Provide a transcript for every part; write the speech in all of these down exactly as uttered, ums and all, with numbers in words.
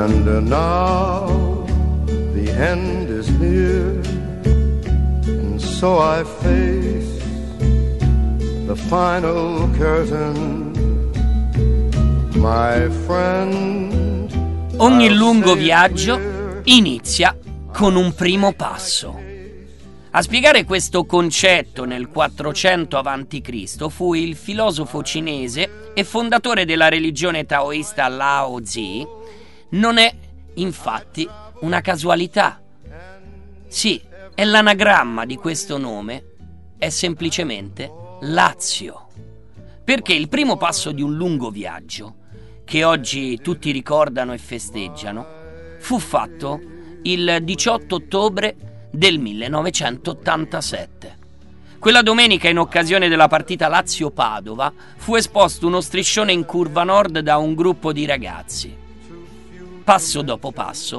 And uh, now the end is near, and so I face the final curtain, my friend. Ogni lungo viaggio inizia con un primo passo. A spiegare questo concetto nel quattrocento avanti Cristo fu il filosofo cinese e fondatore della religione taoista Lao Tzu. Non è, infatti, una casualità. Sì, è l'anagramma di questo nome, è semplicemente Lazio. Perché il primo passo di un lungo viaggio, che oggi tutti ricordano e festeggiano, fu fatto il diciotto ottobre del millenovecentottantasette. Quella domenica, in occasione della partita Lazio-Padova, fu esposto uno striscione in curva nord da un gruppo di ragazzi. Passo dopo passo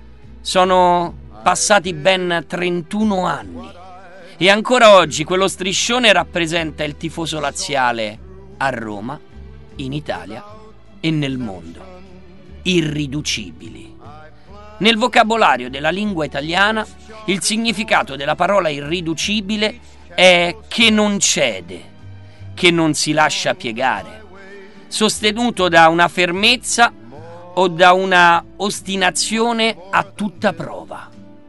sono passati ben trentuno anni e ancora oggi quello striscione rappresenta il tifoso laziale a Roma, in Italia e nel mondo. Irriducibili. Nel vocabolario della lingua italiana il significato della parola irriducibile è che non cede, che non si lascia piegare, sostenuto da una fermezza o da una ostinazione a tutta prova.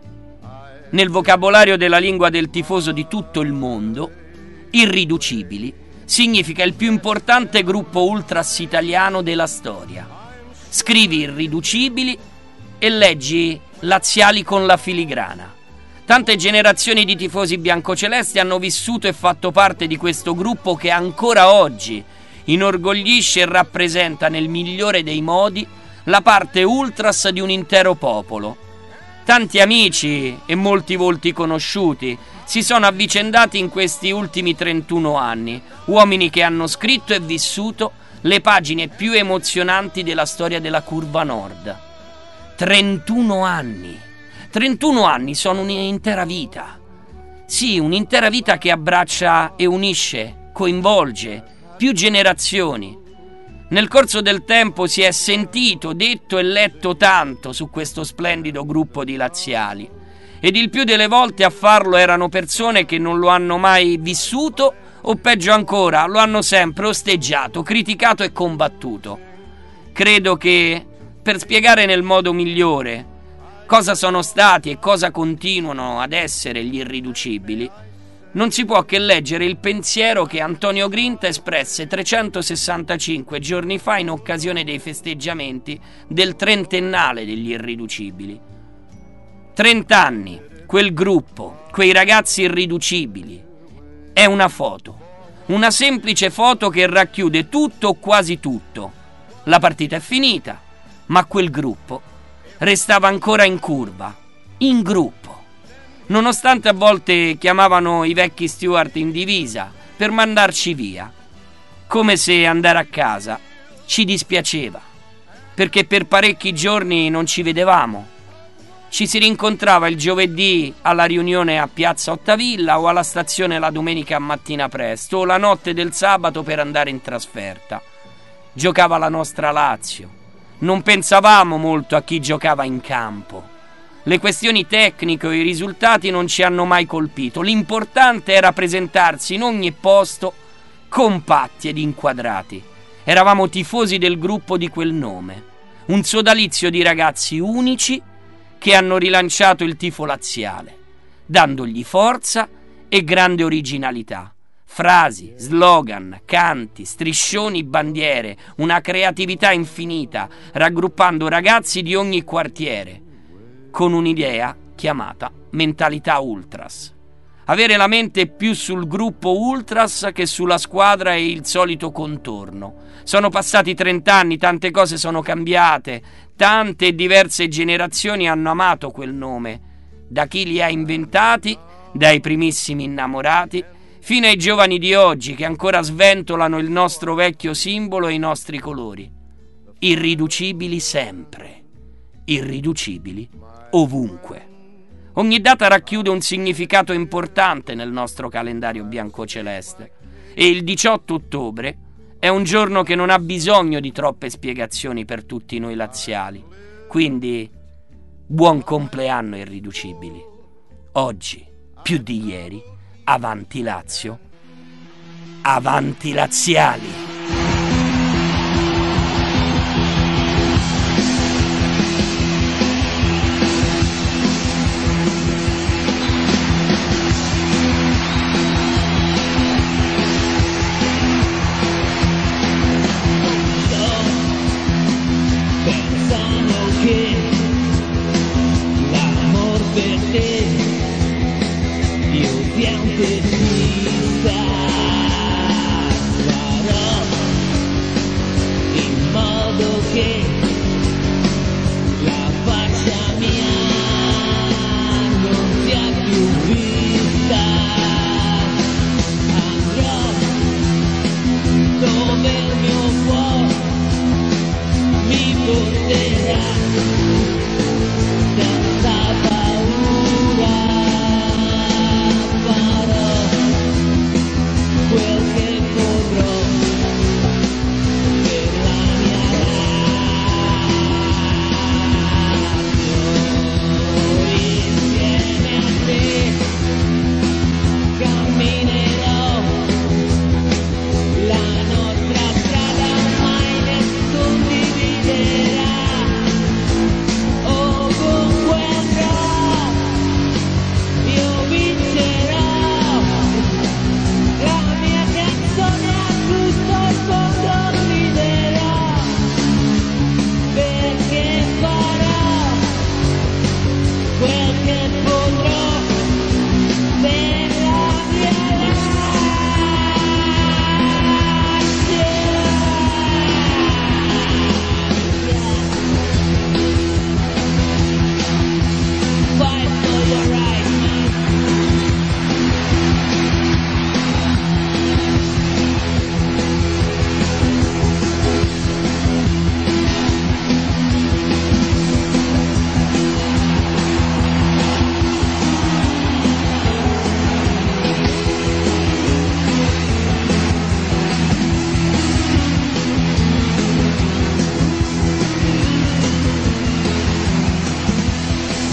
Nel vocabolario della lingua del tifoso di tutto il mondo, irriducibili significa il più importante gruppo ultras italiano della storia. Scrivi irriducibili e leggi laziali con la filigrana. Tante generazioni di tifosi biancocelesti hanno vissuto e fatto parte di questo gruppo che ancora oggi inorgoglisce e rappresenta nel migliore dei modi la parte ultras di un intero popolo. Tanti amici e molti volti conosciuti si sono avvicendati in questi ultimi trentuno anni, uomini che hanno scritto e vissuto le pagine più emozionanti della storia della curva nord. trentuno anni. trentuno anni sono un'intera vita. Sì, un'intera vita che abbraccia e unisce, coinvolge più generazioni. Nel corso del tempo si è sentito, detto e letto tanto su questo splendido gruppo di laziali, ed il più delle volte a farlo erano persone che non lo hanno mai vissuto o, peggio ancora, lo hanno sempre osteggiato, criticato e combattuto. Credo che per spiegare nel modo migliore cosa sono stati e cosa continuano ad essere gli irriducibili, non si può che leggere il pensiero che Antonio Grinta espresse trecentosessantacinque giorni fa in occasione dei festeggiamenti del trentennale degli irriducibili. Trent'anni, quel gruppo, quei ragazzi irriducibili. È una foto, una semplice foto che racchiude tutto o quasi tutto. La partita è finita, ma quel gruppo restava ancora in curva, in gruppo. Nonostante a volte chiamavano i vecchi steward in divisa per mandarci via, come se andare a casa ci dispiaceva, perché per parecchi giorni non ci vedevamo. Ci si rincontrava il giovedì alla riunione a Piazza Ottavilla o alla stazione la domenica mattina presto o la notte del sabato per andare in trasferta. Giocava la nostra Lazio. Non pensavamo molto a chi giocava in campo. Le questioni tecniche o i risultati non ci hanno mai colpito. L'importante era presentarsi in ogni posto compatti ed inquadrati. Eravamo tifosi del gruppo di quel nome. Un sodalizio di ragazzi unici che hanno rilanciato il tifo laziale, dandogli forza e grande originalità. Frasi, slogan, canti, striscioni, bandiere, una creatività infinita, raggruppando ragazzi di ogni quartiere, con un'idea chiamata mentalità ultras. Avere la mente più sul gruppo ultras che sulla squadra e il solito contorno. Sono passati trent'anni, tante cose sono cambiate, tante e diverse generazioni hanno amato quel nome, da chi li ha inventati, dai primissimi innamorati, fino ai giovani di oggi che ancora sventolano il nostro vecchio simbolo e i nostri colori. Irriducibili sempre, irriducibili ovunque. Ogni data racchiude un significato importante nel nostro calendario biancoceleste e il diciotto ottobre è un giorno che non ha bisogno di troppe spiegazioni per tutti noi laziali. Quindi buon compleanno irriducibili. Oggi più di ieri, avanti Lazio, avanti laziali.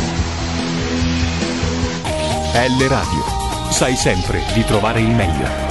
L Radio, sai sempre di trovare il meglio.